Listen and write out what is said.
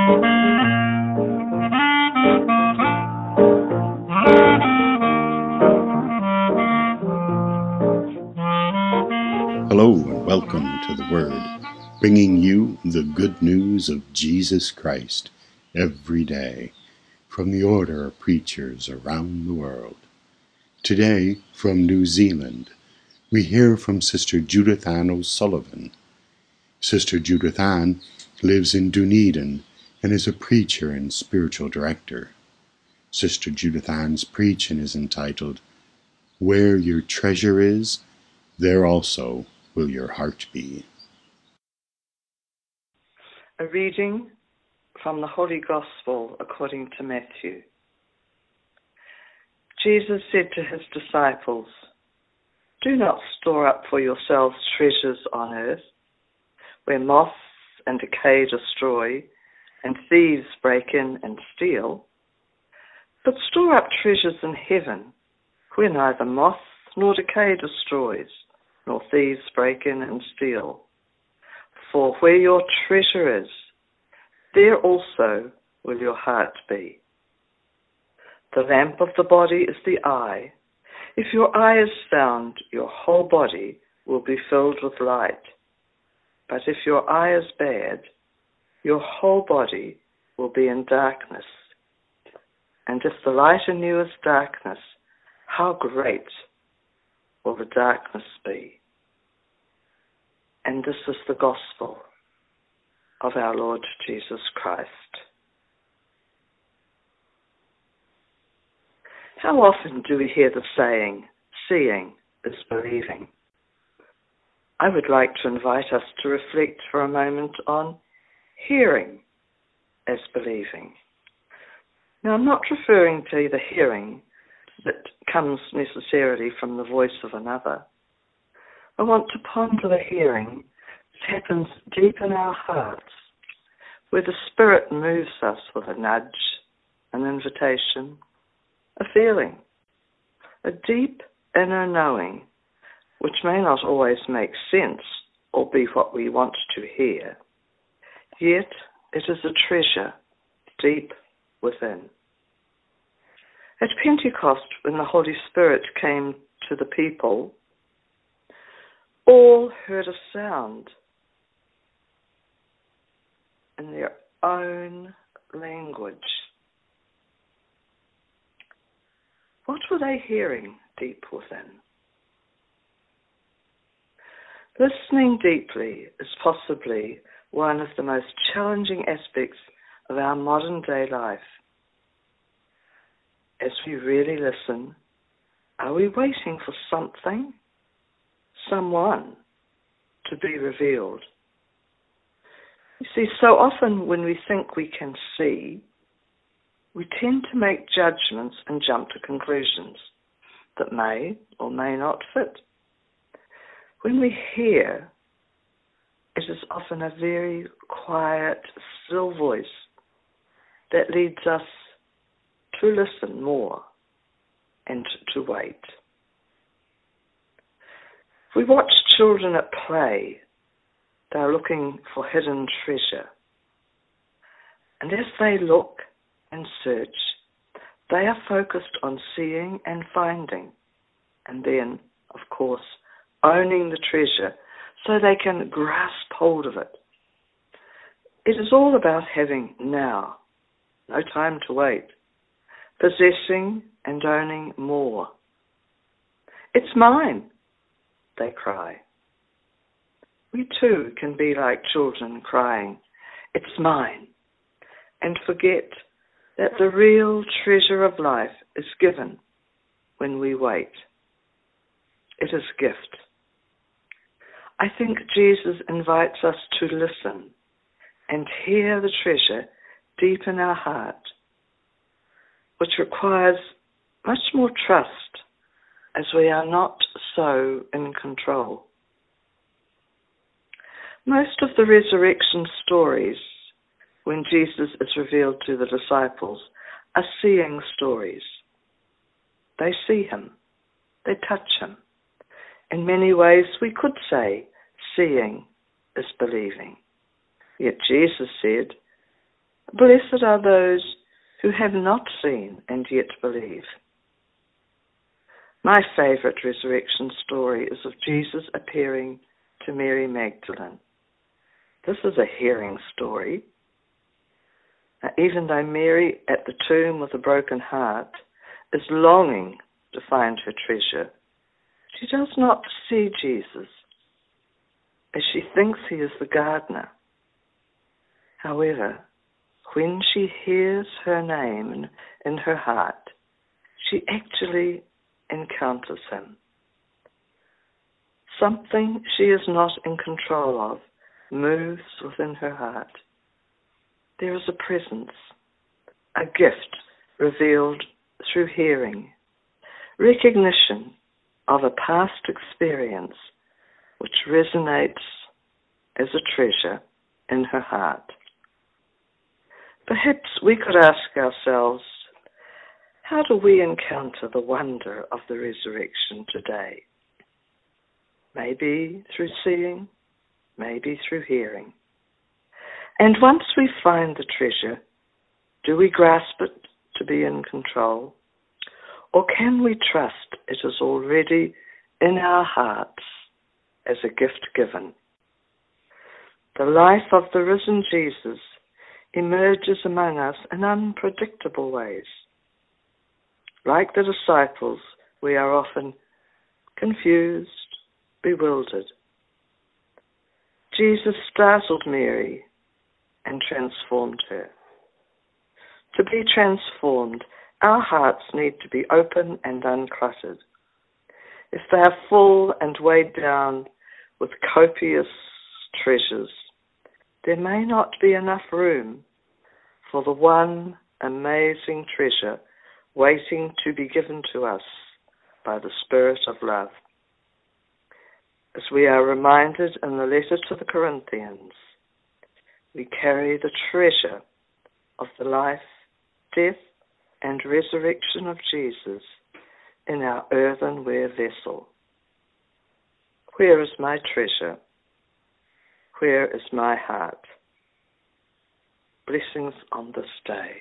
Hello and welcome to The Word, bringing you the good news of Jesus Christ every day from the order of preachers around the world. Today, from New Zealand, we hear from Sister Judith Ann O'Sullivan. Sister Judith Ann lives in Dunedin and is a preacher and spiritual director. Sister Judith Ann's preaching is entitled, "Where Your Treasure Is, There Also Will Your Heart Be." A reading from the Holy Gospel according to Matthew. Jesus said to his disciples, "Do not store up for yourselves treasures on earth, where moths and decay destroy, and thieves break in and steal, but store up treasures in heaven, where neither moth nor decay destroys, nor thieves break in and steal. For where your treasure is, there also will your heart be. The lamp of the body is the eye. If your eye is sound, your whole body will be filled with light. But if your eye is bad, your whole body will be in darkness. And if the light in you is darkness, how great will the darkness be?" And this is the gospel of our Lord Jesus Christ. How often do we hear the saying, "Seeing is believing"? I would like to invite us to reflect for a moment on hearing as believing. Now, I'm not referring to the hearing that comes necessarily from the voice of another. I want to ponder the hearing that happens deep in our hearts, where the Spirit moves us with a nudge, an invitation, a feeling, a deep inner knowing, which may not always make sense or be what we want to hear, yet it is a treasure deep within. At Pentecost, when the Holy Spirit came to the people, all heard a sound in their own language. What were they hearing deep within? Listening deeply is possibly one of the most challenging aspects of our modern day life. As we really listen, are we waiting for something, someone, to be revealed? You see, so often when we think we can see, we tend to make judgments and jump to conclusions that may or may not fit. When we hear, it is often a very quiet, still voice that leads us to listen more and to wait. If we watch children at play, they are looking for hidden treasure. And as they look and search, they are focused on seeing and finding, and then, of course, owning the treasure so they can grasp hold of it. It is all about having now, no time to wait, possessing and owning more. "It's mine," they cry. We too can be like children crying, "It's mine," and forget that the real treasure of life is given when we wait. It is a gift. I think Jesus invites us to listen and hear the treasure deep in our heart, which requires much more trust as we are not so in control. Most of the resurrection stories, when Jesus is revealed to the disciples, are seeing stories. They see him. They touch him. In many ways, we could say seeing is believing. Yet Jesus said, Blessed are those who have not seen and yet believe. My favourite resurrection story is of Jesus appearing to Mary Magdalene. This is a hearing story. Even though Mary at the tomb with a broken heart is longing to find her treasure, she does not see Jesus, as she thinks he is the gardener. However, when she hears her name in her heart, she actually encounters him. Something she is not in control of moves within her heart. There is a presence, a gift revealed through hearing, recognition of a past experience which resonates as a treasure in her heart. Perhaps we could ask ourselves, how do we encounter the wonder of the resurrection today? Maybe through seeing, maybe through hearing. And once we find the treasure, do we grasp it to be in control? Or can we trust it is already in our hearts as a gift given? The life of the risen Jesus emerges among us in unpredictable ways. Like the disciples, we are often confused, bewildered. Jesus startled Mary and transformed her. To be transformed, our hearts need to be open and uncluttered. If they are full and weighed down with copious treasures, there may not be enough room for the one amazing treasure waiting to be given to us by the Spirit of love. As we are reminded in the letter to the Corinthians, we carry the treasure of the life, death, and resurrection of Jesus in our earthenware vessel. Where is my treasure? Where is my heart? Blessings on this day.